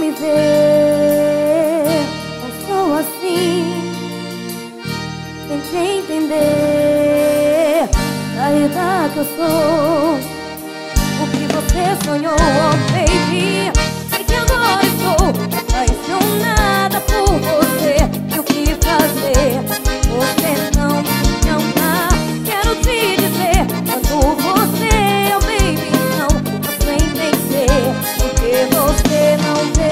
me ver, não sou assim. Tente entender, saiba que eu sou o que você sonhou, oh baby. Sei que agora estou apaixonada por você. E o que fazer? Você não me ama. Quero te dizer, quando você, oh baby, não posso entender porque você não vê.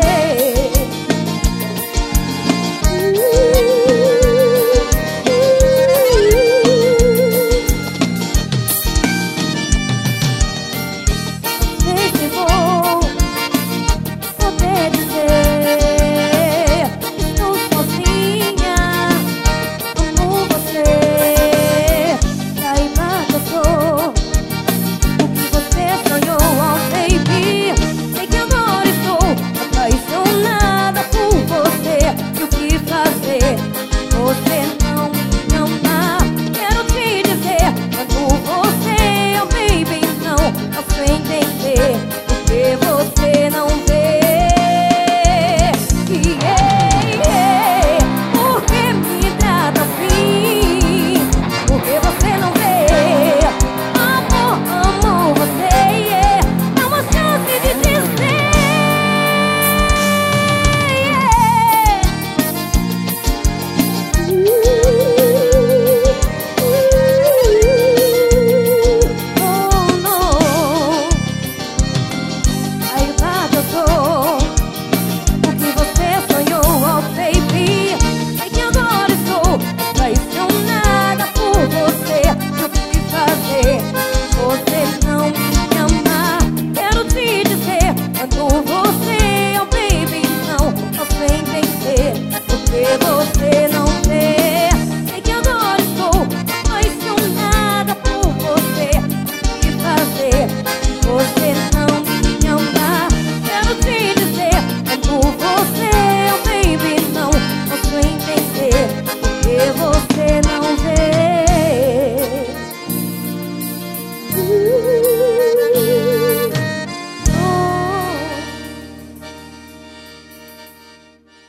Você não me ama. Quero te dizer, quando você, oh baby, não posso entender porque você não vê. Por que me trata assim? Porque você não vê. Amor, amo você, dá uma chance de dizer. Você não me ama. Quero te dizer, quando você, oh baby, não posso entender porque você não vê. Sei que agora estou apaixonada por você. O que fazer? Você não me ama. Quero te dizer, quando você, oh baby, não posso entender porque você